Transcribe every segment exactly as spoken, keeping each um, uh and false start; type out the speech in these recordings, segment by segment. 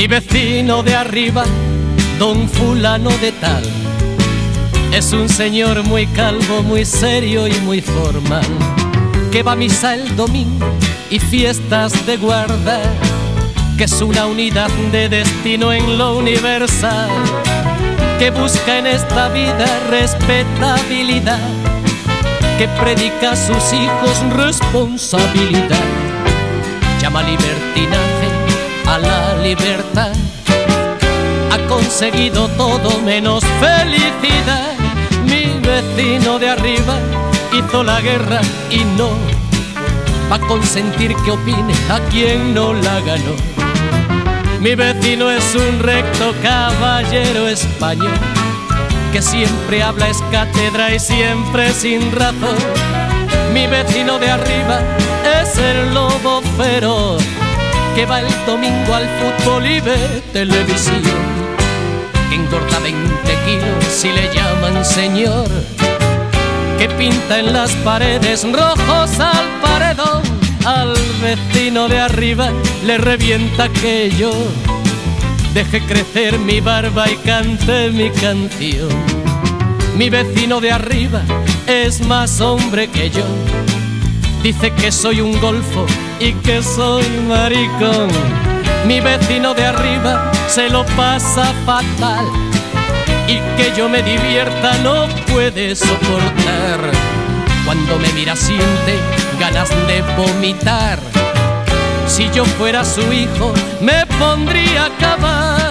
Mi vecino de arriba, don fulano de tal, es un señor muy calvo, muy serio y muy formal, que va a misa el domingo y fiestas de guarda, que es una unidad de destino en lo universal, que busca en esta vida respetabilidad, que predica a sus hijos responsabilidad, llama libertinaje a la libertad, ha conseguido todo menos felicidad. Mi vecino de arriba hizo la guerra y no va a consentir que opine a quien no la ganó. Mi vecino es un recto caballero español, que siempre habla es cátedra y siempre sin razón. Mi vecino de arriba es el lobo feroz, que va el domingo al fútbol y ve televisión, que engorda veinte kilos si le llaman señor, que pinta en las paredes rojos al paredón. Al vecino de arriba le revienta que yo deje crecer mi barba y cante mi canción. Mi vecino de arriba es más hombre que yo, dice que soy un golfo y que soy maricón. Mi vecino de arriba se lo pasa fatal y que yo me divierta no puede soportar. Cuando me mira siente ganas de vomitar. Si yo fuera su hijo me pondría a acabar.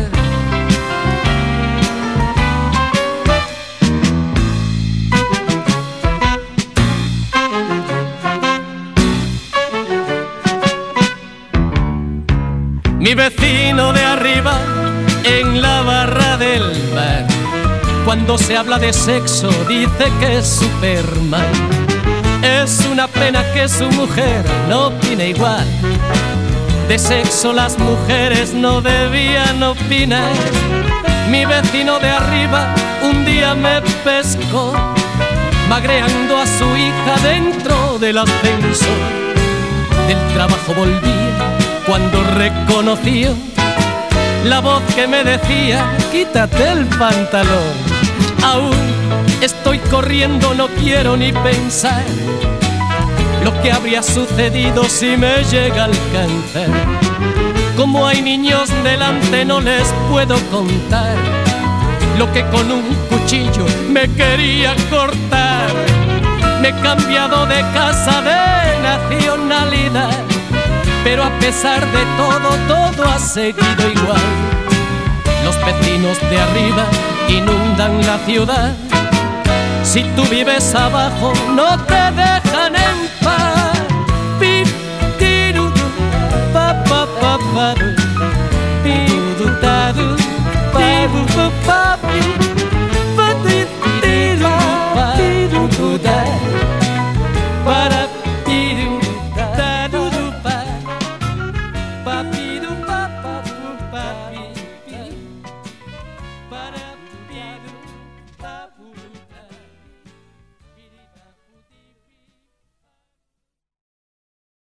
Mi vecino de arriba en la barra del bar, cuando se habla de sexo dice que es Superman. Es una pena que su mujer no opine igual. De sexo las mujeres no debían opinar. Mi vecino de arriba un día me pescó, magreando a su hija dentro del ascensor. Del trabajo volvía cuando reconoció la voz que me decía: quítate el pantalón. Aún estoy corriendo, no quiero ni pensar lo que habría sucedido si me llega a alcanzar. Como hay niños delante no les puedo contar lo que con un cuchillo me quería cortar. Me he cambiado de casa, de nacionalidad, pero a pesar de todo, todo ha seguido igual. Los vecinos de arriba inundan la ciudad. Si tú vives abajo no te dejan en paz. Pi, tiru, pa, pa, pa, pa.